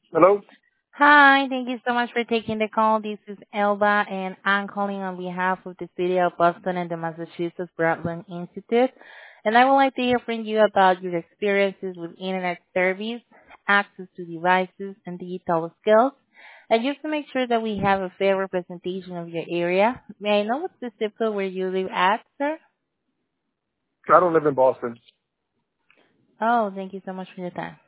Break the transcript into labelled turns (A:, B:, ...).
A: Hello?
B: Hi, thank you so much for taking the call. This is Elba, and I'm calling on behalf of the City of Boston and the Massachusetts Broadband Institute. And I would like to hear from you about your experiences with internet service, access to devices, and digital skills. And just to make sure that we have a fair representation of your area, may I know what's the zip code where you live at, sir?
A: I don't live in Boston.
B: Oh, thank you so much for your time.